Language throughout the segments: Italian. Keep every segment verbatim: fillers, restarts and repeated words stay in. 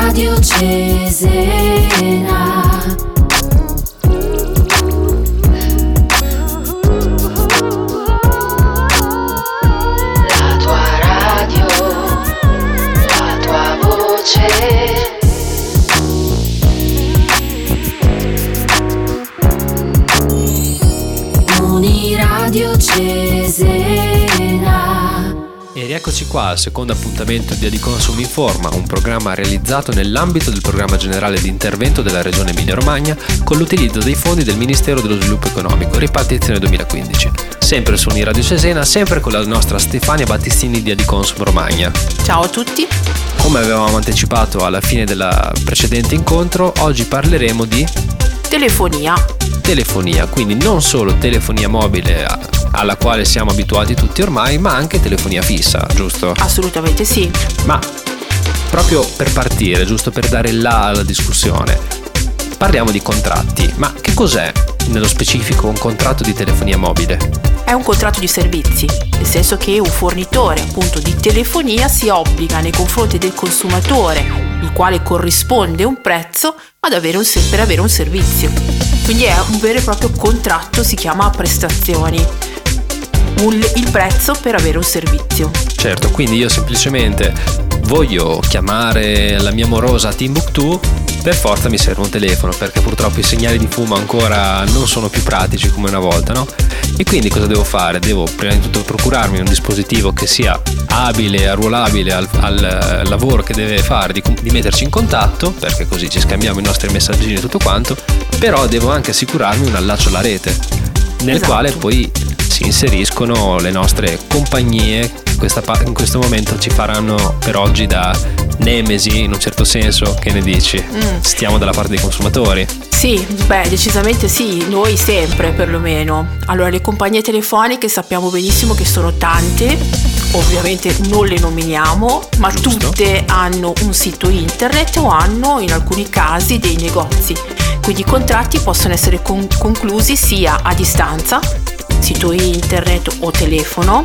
Radio Cesena. La tua radio, la tua voce. Uniradio Cesena. E rieccoci qua al secondo appuntamento di Adiconsum Informa, un programma realizzato nell'ambito del programma generale di intervento della Regione Emilia-Romagna con l'utilizzo dei fondi del Ministero dello Sviluppo Economico, ripartizione duemilaquindici. Sempre su Uniradio Cesena, sempre con la nostra Stefania Battistini di Adiconsum Romagna. Ciao a tutti! Come avevamo anticipato alla fine del precedente incontro, oggi parleremo di telefonia. Telefonia, quindi non solo telefonia mobile alla quale siamo abituati tutti ormai, ma anche telefonia fissa, giusto? Assolutamente sì. Ma proprio per partire, giusto per dare là alla discussione, parliamo di contratti. Ma che cos'è nello specifico un contratto di telefonia mobile? È un contratto di servizi, nel senso che un fornitore appunto di telefonia si obbliga nei confronti del consumatore, il quale corrisponde un prezzo, ad avere un, per avere un servizio. Quindi è un vero e proprio contratto, si chiama prestazioni, un, il prezzo per avere un servizio. Certo, quindi io semplicemente voglio chiamare la mia amorosa a Timbuktu, per forza mi serve un telefono, perché purtroppo i segnali di fumo ancora non sono più pratici come una volta, no? E quindi cosa devo fare? Devo prima di tutto procurarmi un dispositivo che sia abile, arruolabile al, al lavoro che deve fare, di, di metterci in contatto, perché così ci scambiamo i nostri messaggini e tutto quanto, però devo anche assicurarmi un allaccio alla rete, nel Esatto. quale poi si inseriscono le nostre compagnie. Questa, in questo momento ci faranno per oggi da nemesi, in un certo senso. Che ne dici? Mm. Stiamo dalla parte dei consumatori? Sì, beh, decisamente sì, noi sempre perlomeno. Allora, le compagnie telefoniche sappiamo benissimo che sono tante, ovviamente non le nominiamo, ma Giusto. Tutte hanno un sito internet o hanno in alcuni casi dei negozi. Quindi i contratti possono essere con- conclusi sia a distanza, sito internet o telefono,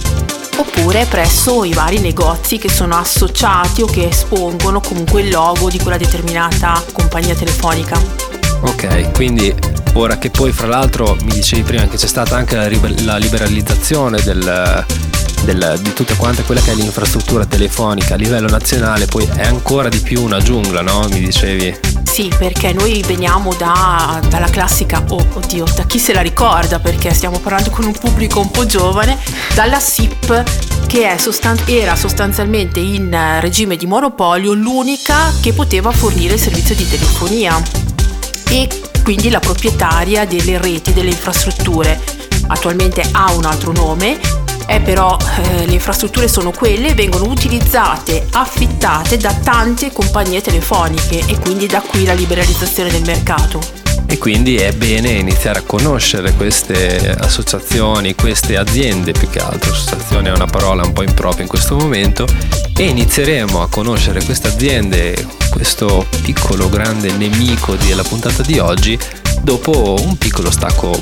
oppure presso i vari negozi che sono associati o che espongono comunque il logo di quella determinata compagnia telefonica. Ok, quindi ora che poi fra l'altro mi dicevi prima che c'è stata anche la, riber- la liberalizzazione del, del, di tutta quanta quella che è l'infrastruttura telefonica a livello nazionale, poi è ancora di più una giungla, no? Mi dicevi? Sì, perché noi veniamo da, dalla classica, oh, oddio, da chi se la ricorda, perché stiamo parlando con un pubblico un po' giovane, dalla S I P, che è sostan- era sostanzialmente in regime di monopolio l'unica che poteva fornire il servizio di telefonia e quindi la proprietaria delle reti, delle infrastrutture. Attualmente ha un altro nome, è però eh, le infrastrutture sono quelle, vengono utilizzate, affittate da tante compagnie telefoniche e quindi da qui la liberalizzazione del mercato. E quindi è bene iniziare a conoscere queste associazioni, queste aziende, più che altro associazione è una parola un po' impropria in questo momento, e inizieremo a conoscere queste aziende, questo piccolo grande nemico della puntata di oggi, dopo un piccolo stacco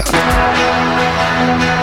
musicale.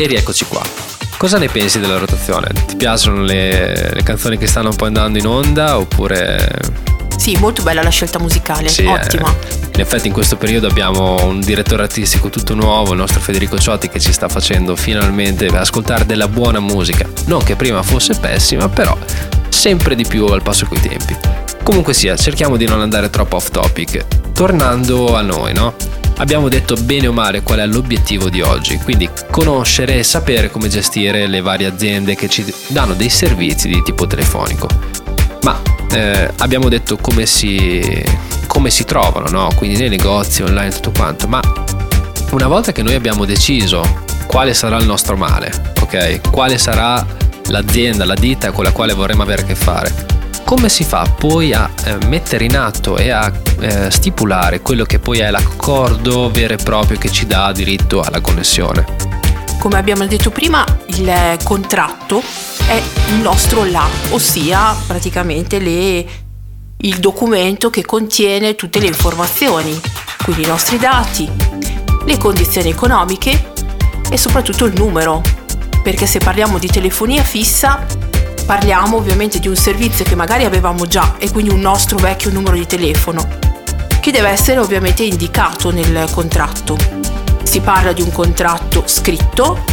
E rieccoci qua. Cosa ne pensi della rotazione? Ti piacciono le, le canzoni che stanno un po' andando in onda oppure... Sì, molto bella la scelta musicale, sì, ottima. Eh, in effetti in questo periodo abbiamo un direttore artistico tutto nuovo, il nostro Federico Ciotti, che ci sta facendo finalmente ascoltare della buona musica. Non che prima fosse pessima, però sempre di più al passo coi tempi. Comunque sia, cerchiamo di non andare troppo off topic. Tornando a noi, no? Abbiamo detto bene o male qual è l'obiettivo di oggi, quindi conoscere e sapere come gestire le varie aziende che ci danno dei servizi di tipo telefonico. Ma eh, abbiamo detto come si, come si trovano, no? Quindi nei negozi, online, tutto quanto. Ma una volta che noi abbiamo deciso quale sarà il nostro male, ok? Quale sarà l'azienda, la ditta con la quale vorremmo avere a che fare, come si fa poi a eh, mettere in atto e a eh, stipulare quello che poi è l'accordo vero e proprio che ci dà diritto alla connessione? Come abbiamo detto prima, il contratto è il nostro là, ossia praticamente le, il documento che contiene tutte le informazioni, quindi i nostri dati, le condizioni economiche e soprattutto il numero, perché se parliamo di telefonia fissa parliamo ovviamente di un servizio che magari avevamo già e quindi un nostro vecchio numero di telefono che deve essere ovviamente indicato nel contratto. Si parla di un contratto scritto,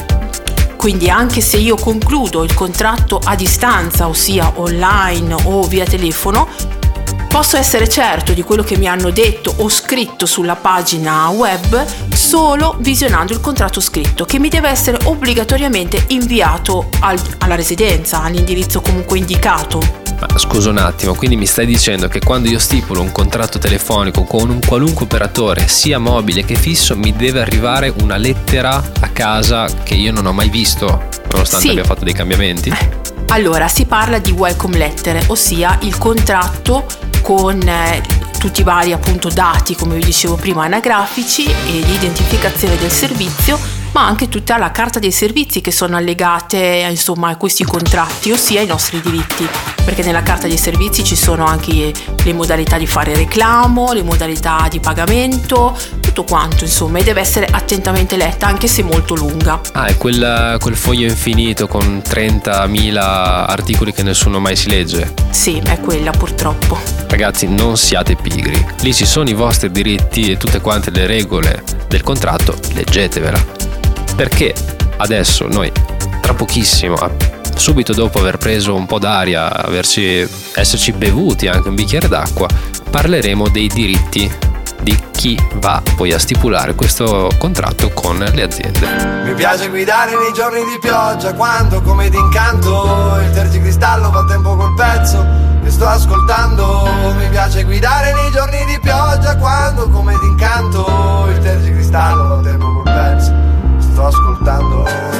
quindi anche se io concludo il contratto a distanza, ossia online o via telefono, posso essere certo di quello che mi hanno detto o scritto sulla pagina web solo visionando il contratto scritto, che mi deve essere obbligatoriamente inviato al, alla residenza, all'indirizzo comunque indicato. Ma scusa un attimo, quindi mi stai dicendo che quando io stipulo un contratto telefonico con un qualunque operatore, sia mobile che fisso, mi deve arrivare una lettera a casa che io non ho mai visto, nonostante sì. abbia fatto dei cambiamenti? Allora, si parla di welcome letter, ossia il contratto con eh, tutti i vari appunto dati, come vi dicevo prima, anagrafici e di identificazione del servizio, ma anche tutta la carta dei servizi che sono allegate insomma a questi contratti, ossia i nostri diritti, perché nella carta dei servizi ci sono anche le modalità di fare reclamo, le modalità di pagamento, tutto quanto insomma, e deve essere attentamente letta anche se molto lunga. Ah, è quel, quel foglio infinito con trentamila articoli che nessuno mai si legge? Sì, è quella purtroppo. Ragazzi, non siate pigri, lì ci sono i vostri diritti e tutte quante le regole del contratto, leggetevela. Perché adesso noi, tra pochissimo, subito dopo aver preso un po' d'aria, averci, esserci bevuti anche un bicchiere d'acqua, parleremo dei diritti di chi va poi a stipulare questo contratto con le aziende. Mi piace guidare nei giorni di pioggia, quando come d'incanto il tergicristallo fa tempo col pezzo che sto ascoltando. Mi piace guidare nei giorni di pioggia, quando come d'incanto il tergicristallo fa tempo col pezzo sto ascoltando.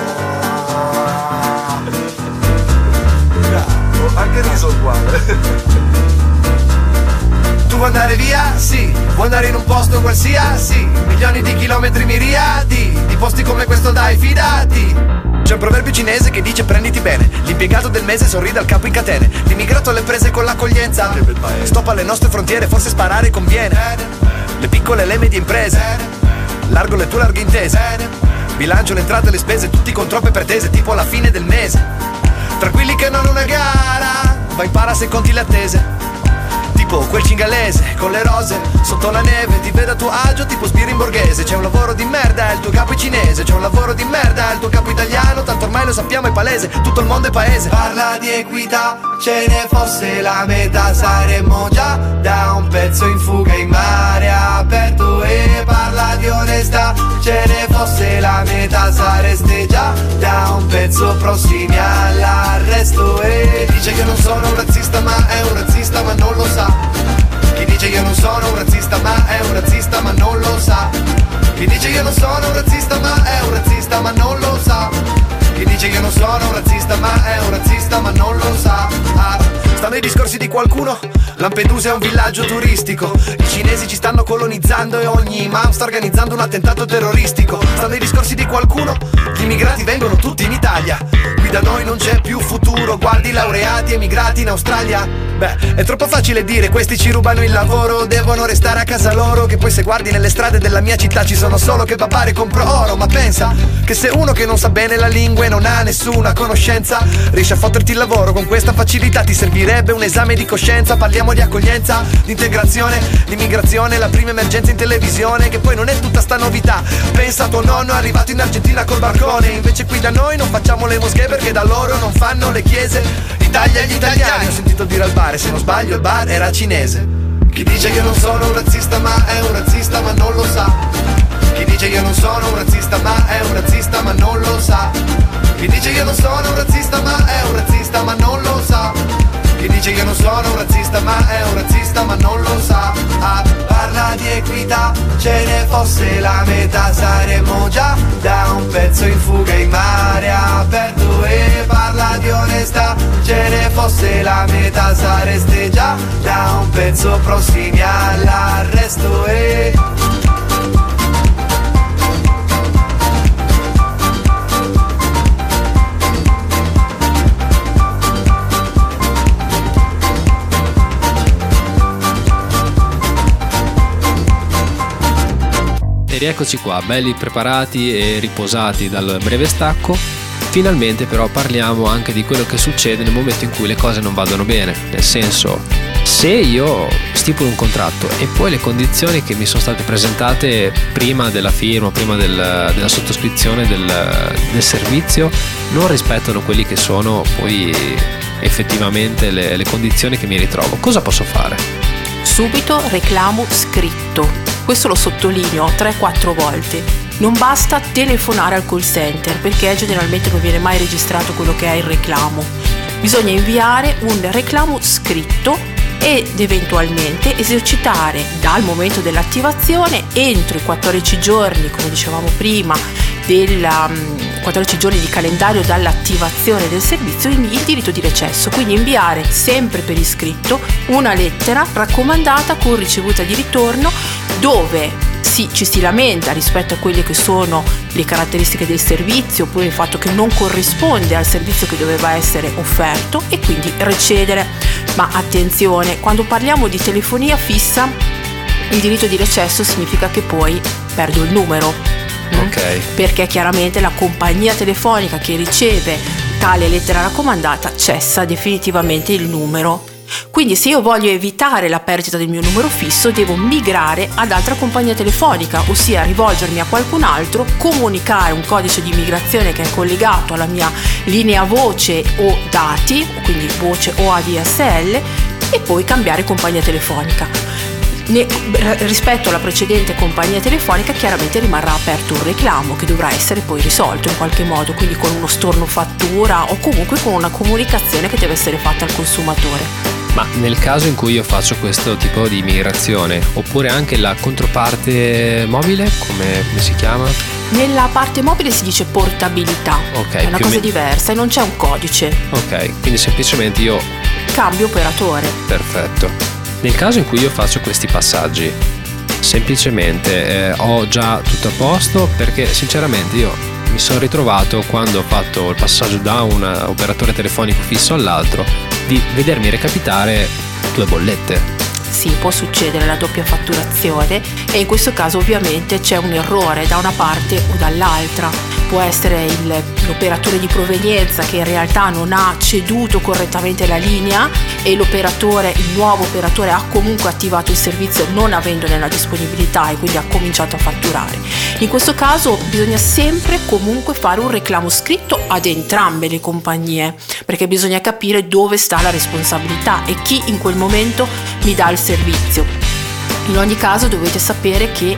Bravo, anche riso uguale. Tu vuoi andare via? Sì. Vuoi andare in un posto qualsiasi? Milioni di chilometri miriadi di posti come questo, dai, fidati. C'è un proverbio cinese che dice prenditi bene. L'impiegato del mese sorride al capo in catene. L'immigrato alle prese con l'accoglienza. Stop alle nostre frontiere, forse sparare conviene. Le piccole e le medie imprese, largo le tue larghe intese. Bilancio le entrate e le spese, tutti con troppe pretese, tipo alla fine del mese. Tranquilli che non è una gara, vai impara se conti le attese. Tipo quel cingalese con le rose sotto la neve, ti vedo a tuo agio tipo sbirri in borghese. C'è un lavoro di merda e il tuo capo è cinese. C'è un lavoro di merda e il tuo capo italiano, tanto ormai lo sappiamo, è palese, tutto il mondo è paese. Parla di equità, ce ne fosse la metà saremmo già da un pezzo in fuga in mare aperto. E parla di onestà, ce ne fosse la metà sareste già da un pezzo prossimi all'arresto. E dice che non sono un razzista ma è un razzista ma non lo sa. Chi dice io non sono un razzista ma è un razzista ma non lo sa. Chi dice io non sono un razzista ma è un razzista ma non lo sa. Chi dice io non sono un razzista ma è un razzista ma non lo sa. Ah, stanno i discorsi di qualcuno, Lampedusa è un villaggio turistico. I cinesi ci stanno colonizzando e ogni imam sta organizzando un attentato terroristico. Stanno i discorsi di qualcuno, gli immigrati vengono tutti in Italia. Qui da noi non c'è più futuro. Guardi laureati emigrati in Australia. Beh, è troppo facile dire questi ci rubano il lavoro, devono restare a casa loro. Che poi se guardi nelle strade della mia città ci sono solo che papà compro oro. Ma pensa che se uno che non sa bene la lingua e non ha nessuna conoscenza riesce a fotterti il lavoro con questa facilità, ti servirebbe un esame di coscienza. Parliamo di accoglienza, di integrazione, di immigrazione, la prima emergenza in televisione, che poi non è tutta sta novità. Pensa a tuo nonno è arrivato in Argentina col barcone, invece qui da noi non facciamo le moschee perché da loro non fanno le chiese. Italia e gli italiani, ho sentito dire al bar, e se non sbaglio il bar era cinese. Chi dice che non sono un razzista ma è un razzista ma non lo sa. Chi dice io non sono un razzista ma è un razzista ma non lo sa. Chi dice io non sono un razzista ma è un razzista ma non lo sa. Chi dice io non sono un razzista ma è un razzista ma non lo sa. Ah, parla di equità, ce ne fosse la metà saremmo già da un pezzo in fuga in mare aperto. E parla di onestà, ce ne fosse la metà sareste già da un pezzo prossimi all'arresto. E E rieccoci qua, belli preparati e riposati dal breve stacco. Finalmente però parliamo anche di quello che succede nel momento in cui le cose non vanno bene. Nel senso, se io stipulo un contratto e poi le condizioni che mi sono state presentate prima della firma, prima del, della sottoscrizione del, del servizio, non rispettano quelli che sono poi effettivamente le, le condizioni che mi ritrovo, cosa posso fare? Subito reclamo scritto. Questo lo sottolineo tre quattro volte. Non basta telefonare al call center perché generalmente non viene mai registrato quello che è il reclamo. Bisogna inviare un reclamo scritto ed eventualmente esercitare dal momento dell'attivazione entro i quattordici giorni, come dicevamo prima, del um, quattordici giorni di calendario dall'attivazione del servizio, il diritto di recesso. Quindi inviare sempre per iscritto una lettera raccomandata con ricevuta di ritorno dove si, ci si lamenta rispetto a quelle che sono le caratteristiche del servizio oppure il fatto che non corrisponde al servizio che doveva essere offerto e quindi recedere. Ma attenzione, quando parliamo di telefonia fissa il diritto di recesso significa che poi perdo il numero. Okay. Perché chiaramente la compagnia telefonica che riceve tale lettera raccomandata cessa definitivamente il numero. Quindi se io voglio evitare la perdita del mio numero fisso devo migrare ad altra compagnia telefonica, ossia rivolgermi a qualcun altro, comunicare un codice di migrazione che è collegato alla mia linea voce o dati, quindi voce o A D S L, e poi cambiare compagnia telefonica. Ne, rispetto alla precedente compagnia telefonica chiaramente rimarrà aperto un reclamo che dovrà essere poi risolto in qualche modo, quindi con uno storno fattura o comunque con una comunicazione che deve essere fatta al consumatore. Ma nel caso in cui io faccio questo tipo di migrazione, oppure anche la controparte mobile, come, come si chiama? Nella parte mobile si dice portabilità, okay, è una cosa me... diversa e non c'è un codice. Ok, quindi semplicemente io cambio operatore. Perfetto. Nel caso in cui io faccio questi passaggi, semplicemente eh, ho già tutto a posto, perché sinceramente io mi sono ritrovato, quando ho fatto il passaggio da un operatore telefonico fisso all'altro, di vedermi recapitare due bollette. Sì, può succedere la doppia fatturazione e in questo caso ovviamente c'è un errore da una parte o dall'altra. Può essere il, l'operatore di provenienza che in realtà non ha ceduto correttamente la linea e l'operatore, il nuovo operatore ha comunque attivato il servizio non avendone la disponibilità e quindi ha cominciato a fatturare. In questo caso bisogna sempre comunque fare un reclamo scritto ad entrambe le compagnie, perché bisogna capire dove sta la responsabilità e chi in quel momento mi dà il servizio. In ogni caso dovete sapere che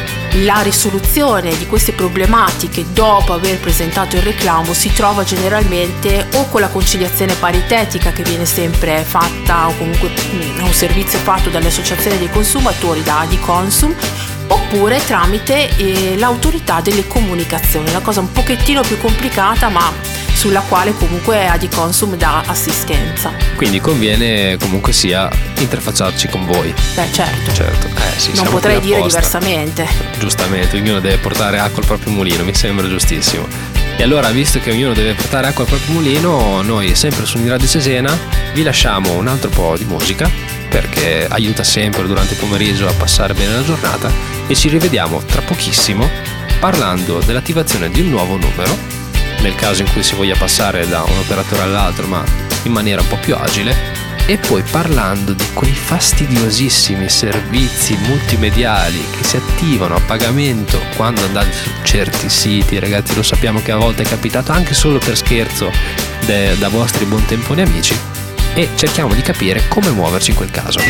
la risoluzione di queste problematiche dopo aver presentato il reclamo si trova generalmente o con la conciliazione paritetica che viene sempre fatta, o comunque un servizio fatto dalle associazioni dei consumatori, da Adiconsum, oppure tramite eh, l'autorità delle comunicazioni, una cosa un pochettino più complicata ma sulla quale comunque Adiconsum dà assistenza. Quindi conviene comunque sia interfacciarci con voi. Beh, certo. Certo. Eh, sì, non potrei dire diversamente. Giustamente, ognuno deve portare acqua al proprio mulino, mi sembra giustissimo. E allora, visto che ognuno deve portare acqua al proprio mulino, noi sempre su Uniradio Cesena vi lasciamo un altro po' di musica, perché aiuta sempre durante il pomeriggio a passare bene la giornata, e ci rivediamo tra pochissimo parlando dell'attivazione di un nuovo numero, nel caso in cui si voglia passare da un operatore all'altro ma in maniera un po' più agile, e poi parlando di quei fastidiosissimi servizi multimediali che si attivano a pagamento quando andate su certi siti. Ragazzi, lo sappiamo che a volte è capitato anche solo per scherzo de- da vostri buontemponi amici, e cerchiamo di capire come muoverci in quel caso.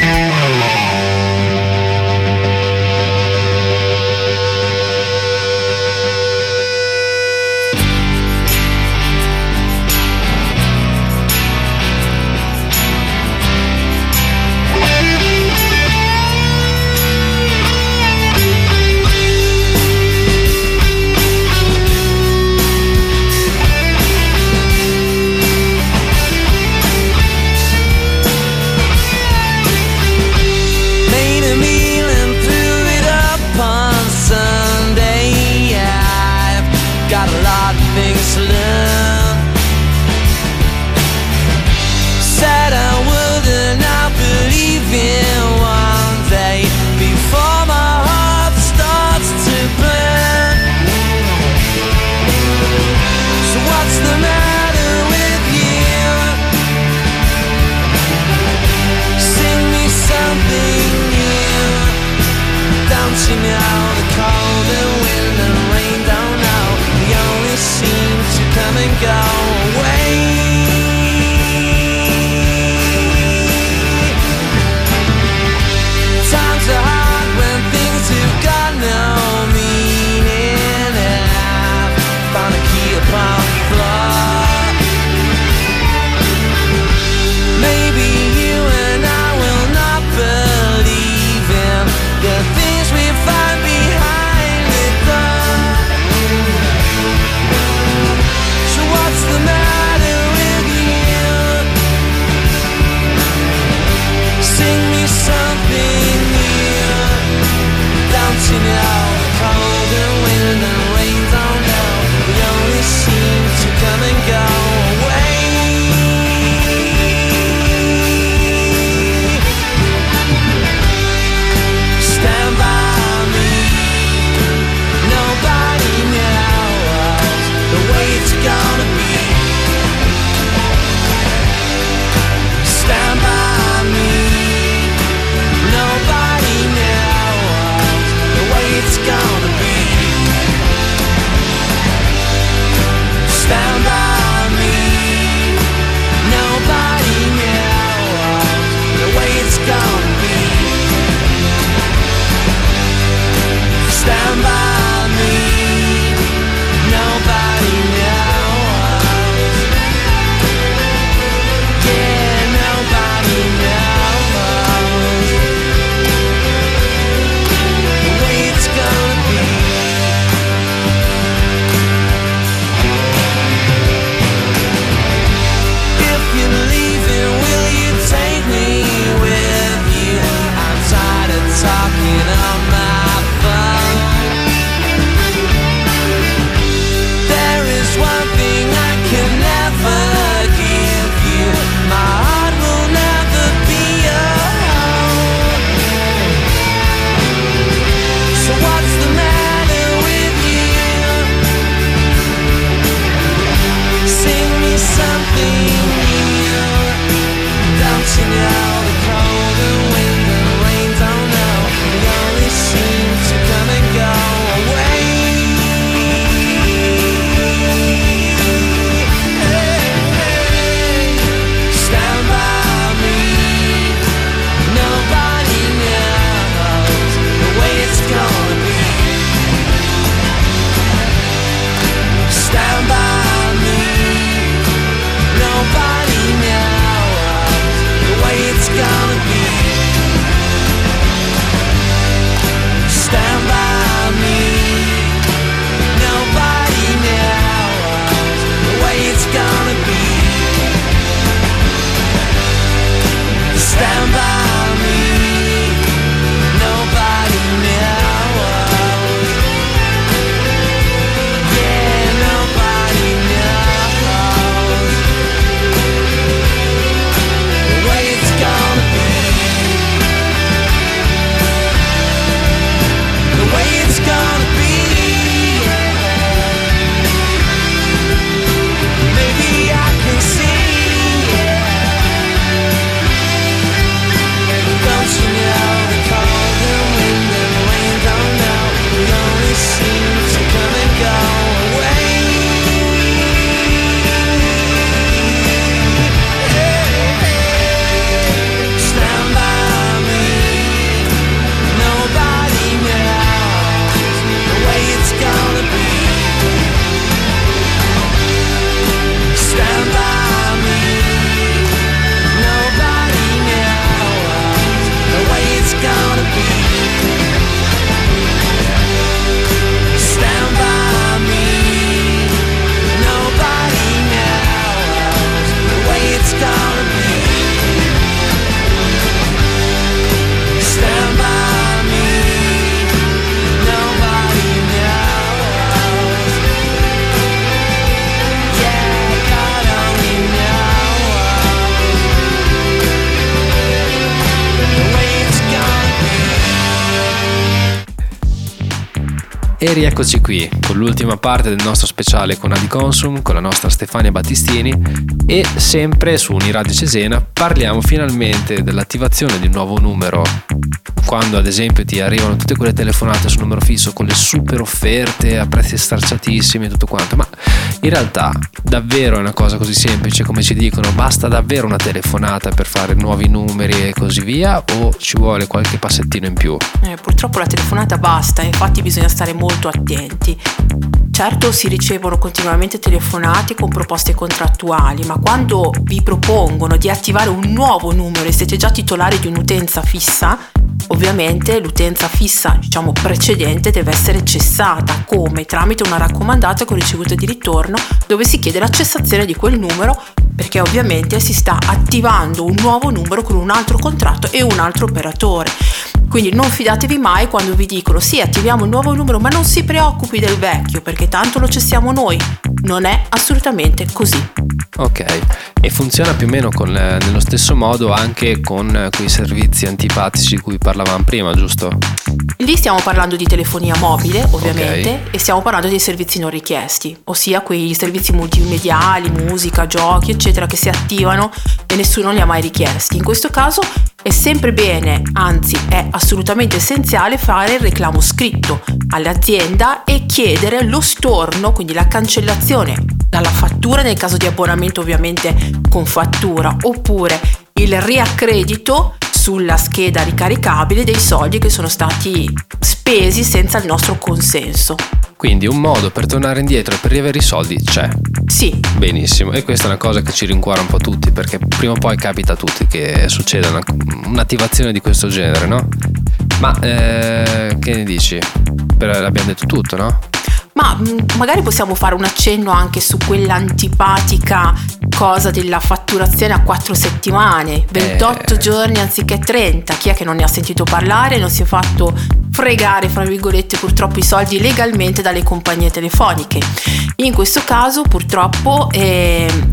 E rieccoci qui con l'ultima parte del nostro speciale con Adiconsum, con la nostra Stefania Battistini, e sempre su Uniradio Cesena parliamo finalmente dell'attivazione di un nuovo numero. Quando ad esempio ti arrivano tutte quelle telefonate sul numero fisso con le super offerte a prezzi stracciatissimi e tutto quanto, ma in realtà davvero è una cosa così semplice come ci dicono? Basta davvero una telefonata per fare nuovi numeri e così via, o ci vuole qualche passettino in più? Eh, purtroppo la telefonata basta, infatti bisogna stare molto attenti. Certo, si ricevono continuamente telefonate con proposte contrattuali, ma quando vi propongono di attivare un nuovo numero e siete già titolari di un'utenza fissa, ovviamente l'utenza fissa, diciamo precedente, deve essere cessata. Come? Tramite una raccomandata con ricevuta di ritorno, dove si chiede la cessazione di quel numero, perché ovviamente si sta attivando un nuovo numero con un altro contratto e un altro operatore. Quindi non fidatevi mai quando vi dicono sì, attiviamo un nuovo numero, ma non si preoccupi del vecchio perché tanto lo cessiamo noi. Non è assolutamente così. Ok, e funziona più o meno con, eh, nello stesso modo anche con eh, quei servizi antipatici di cui parlavamo prima, giusto? Lì stiamo parlando di telefonia mobile, ovviamente, Okay. e stiamo parlando dei servizi non richiesti, ossia quei servizi multimediali, musica, giochi, eccetera, che si attivano e nessuno li ha mai richiesti. In questo caso è sempre bene, anzi è assolutamente essenziale, fare il reclamo scritto all'azienda e chiedere lo storno, quindi la cancellazione dalla fattura nel caso di abbonamento ovviamente con fattura, oppure il riaccredito sulla scheda ricaricabile dei soldi che sono stati spesi senza il nostro consenso. Quindi un modo per tornare indietro e per riavere i soldi c'è. Sì. Benissimo, e questa è una cosa che ci rincuora un po' tutti, perché prima o poi capita a tutti che succeda una, un'attivazione di questo genere, no? Ma eh, che ne dici? Per, abbiamo detto tutto, no? Ma mh, magari possiamo fare un accenno anche su quell'antipatica cosa della fatturazione a quattro settimane, ventotto Eh. giorni anziché trenta. Chi è che non ne ha sentito parlare e non si è fatto fregare, fra virgolette, purtroppo i soldi legalmente dalle compagnie telefoniche? In questo caso purtroppo eh,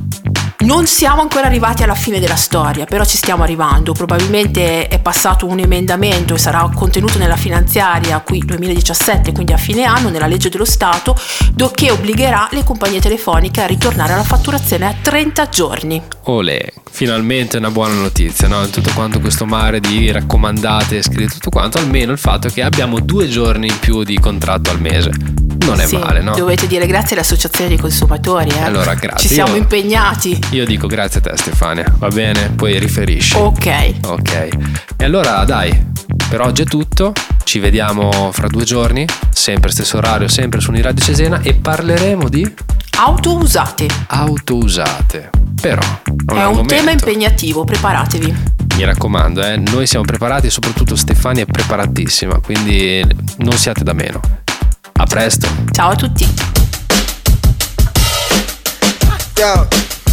non siamo ancora arrivati alla fine della storia, però ci stiamo arrivando. Probabilmente è passato un emendamento e sarà contenuto nella finanziaria qui duemiladiciassette, quindi a fine anno, nella legge dello Stato, do- che obbligherà le compagnie telefoniche a ritornare alla fatturazione a trenta giorni. Olè, finalmente una buona notizia, no? Tutto quanto questo mare di raccomandate, scritte, tutto quanto, almeno il fatto che abbiamo due giorni in più di contratto al mese. Non è Sì, male, no? Dovete dire grazie alle associazioni dei consumatori, eh? Allora, grazie. Ci siamo Io- impegnati. Io dico grazie a te, Stefania, va bene? Poi riferisci. Ok. Ok, e allora dai, per oggi è tutto, ci vediamo fra due giorni, sempre stesso orario, sempre su Uniradio Cesena, e parleremo di Auto usate. auto usate. Però È un argomento. tema impegnativo, preparatevi. Mi raccomando, eh, noi siamo preparati e soprattutto Stefania è preparatissima, quindi non siate da meno. A presto. Ciao a tutti. Yo.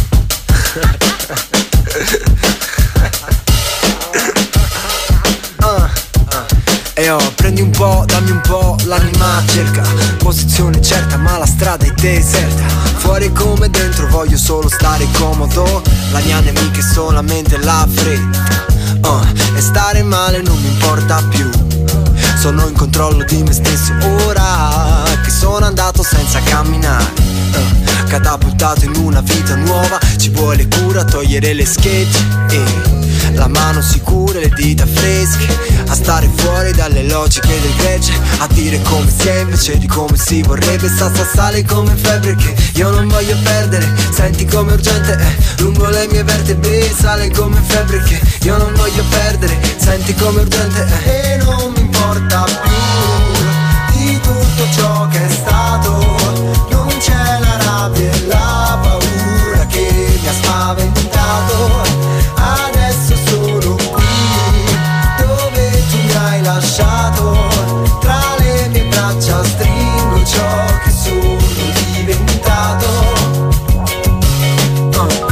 uh, uh. E oh, prendi un po', dammi un po', l'anima cerca posizione certa ma la strada è deserta. Fuori come dentro voglio solo stare comodo. La mia nemica è solamente la fretta. uh, E stare male non mi importa più. Sono in controllo di me stesso ora che sono andato senza camminare, uh, catapultato in una vita nuova. Ci vuole cura, togliere le schegge e la mano sicura e le dita fresche. A stare fuori dalle logiche del gregge, a dire come si è invece di come si vorrebbe. Sta sta sale come febbre che io non voglio perdere. Senti come urgente è lungo le mie vertebre. Sale come febbre che io non voglio perdere. Senti come urgente è. E non mi importa più di tutto ciò che è stato. Non c'è la rabbia e la paura che mi ha spaventato. Adesso sono qui dove tu mi hai lasciato. Tra le mie braccia stringo ciò che sono diventato. uh.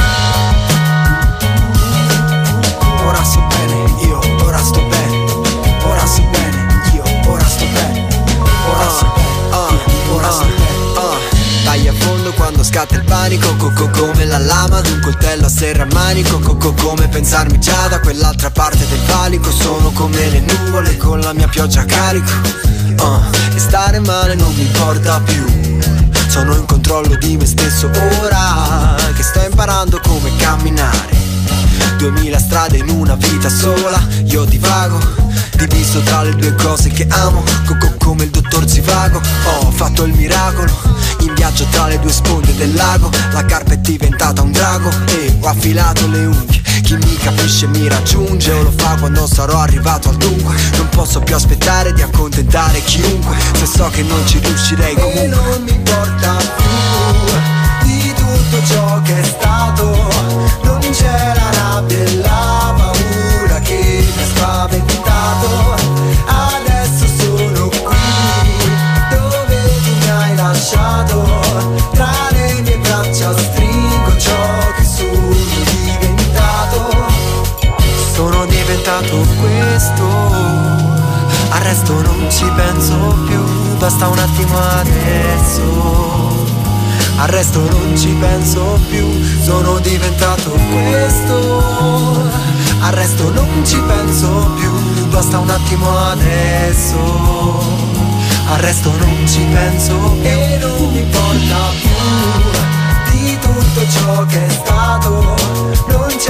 Ora sto bene, io ora sto bene. Ora sto bene, io ora sto bene. Ora sto bene, uh, ora sto bene. uh. Dai a fondo quando scatta il panico, co-co come la lama d'un coltello a serramanico, co-co come pensarmi già da quell'altra parte del valico. Sono come le nuvole con la mia pioggia a carico. uh, e stare male non mi importa più. Sono in controllo di me stesso ora che sto imparando come camminare. Duemila strade in una vita sola, io divago, diviso tra le due cose che amo, co- co- come il dottor Zivago. Ho fatto il miracolo, in viaggio tra le due sponde del lago. La carpa è diventata un drago e ho affilato le unghie. Chi mi capisce mi raggiunge, o lo fa quando sarò arrivato al dunque. Non posso più aspettare di accontentare chiunque, se so che non ci riuscirei comunque. E non mi importa più di tutto ciò che è stato. Non c'è la rabbia e la paura che mi ha spaventato. Adesso sono qui dove tu mi hai lasciato. Tra le mie braccia stringo ciò che sono diventato. Sono diventato questo, al resto non ci penso più. Basta un attimo adesso, al resto non ci penso più. Sono diventato questo, al resto non ci penso più. Basta un attimo adesso, al resto non ci penso più. E non mi importa più di tutto ciò che è stato. Non c'è